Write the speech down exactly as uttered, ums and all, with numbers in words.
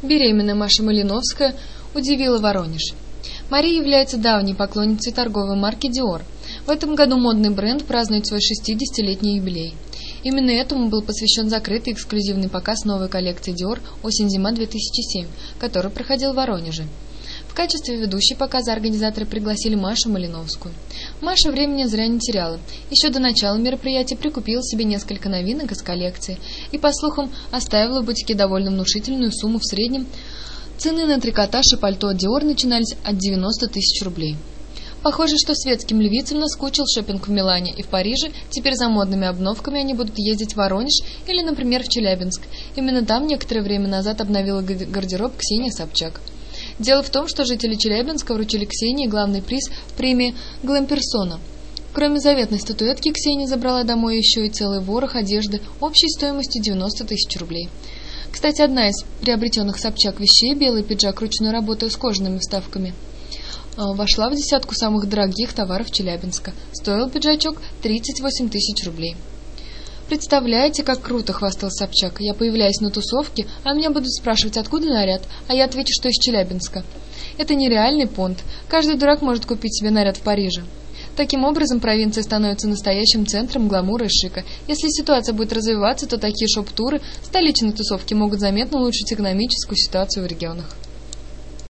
Беременная Маша Малиновская удивила Воронеж. Мария является давней поклонницей торговой марки Dior. В этом году модный бренд празднует свой шестидесятилетний юбилей. Именно этому был посвящен закрытый эксклюзивный показ новой коллекции Dior «Осень-зима две тысячи семь», который проходил в Воронеже. В качестве ведущей показа организаторы пригласили Машу Малиновскую. Маша времени зря не теряла. Еще до начала мероприятия прикупила себе несколько новинок из коллекции и, по слухам, оставила в бутике довольно внушительную сумму в среднем. Цены на трикотаж и пальто от Dior начинались от девяноста тысяч рублей. Похоже, что светским львицам наскучил шопинг в Милане и в Париже, теперь за модными обновками они будут ездить в Воронеж или, например, в Челябинск. Именно там некоторое время назад обновила гардероб Ксения Собчак. Дело в том, что жители Челябинска вручили Ксении главный приз в премии «Глэмперсона». Кроме заветной статуэтки, Ксения забрала домой еще и целый ворох одежды общей стоимостью девяносто тысяч рублей. Кстати, одна из приобретенных Собчак вещей, белый пиджак ручной работы с кожаными вставками, вошла в десятку самых дорогих товаров Челябинска. Стоил пиджачок тридцать восемь тысяч рублей. «Представляете, как круто!» — хвасталась Собчак. «Я появляюсь на тусовке, а меня будут спрашивать, откуда наряд, а я отвечу, что из Челябинска. Это нереальный понт. Каждый дурак может купить себе наряд в Париже». Таким образом, провинция становится настоящим центром гламура и шика. Если ситуация будет развиваться, то такие шоп-туры столичной тусовки могут заметно улучшить экономическую ситуацию в регионах.